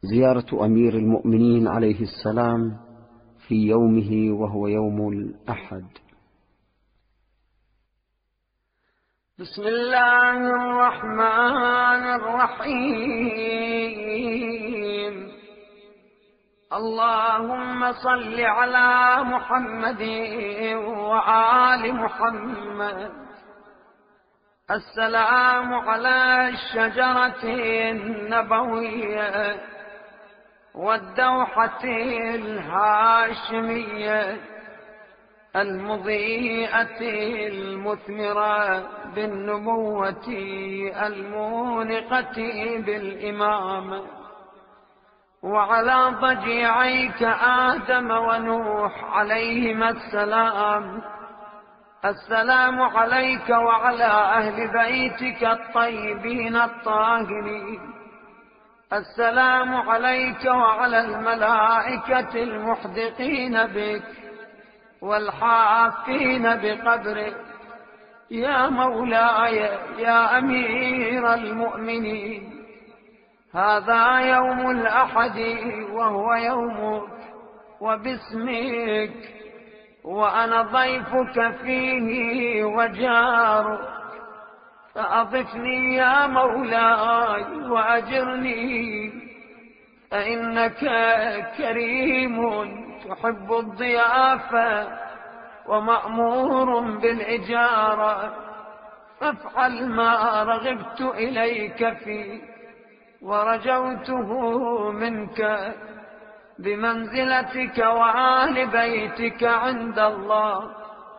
زيارة أمير المؤمنين عليه السلام في يومه وهو يوم الأحد. بسم الله الرحمن الرحيم. اللهم صل على محمد وآل محمد. السلام على الشجرة النبوية والدوحة الهاشمية المضيئة المثمرة بالنبوة المونقة بالإمامة، وعلى ضجيعيك آدم ونوح عليهما السلام. السلام عليك وعلى أهل بيتك الطيبين الطاهرين. السلام عليك وعلى الملائكة المحدقين بك والحافين بقدرك. يا مولاي يا أمير المؤمنين، هذا يوم الأحد وهو يومك وباسمك، وأنا ضيفك فيه وجارك، فأضفني يا مولاي وأجرني، فإنك كريم تحب الضيافة ومأمور بالإجارة، فافعل ما رغبت إليك فيه ورجوته منك بمنزلتك وآل بيتك عند الله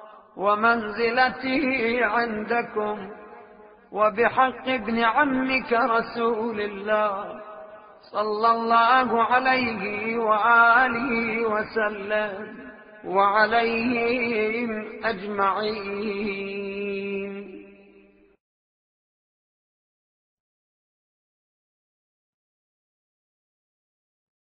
ومنزلته عندكم، وبحق ابن عمك رسول الله صلى الله عليه وآله وسلم وعليهم أجمعين.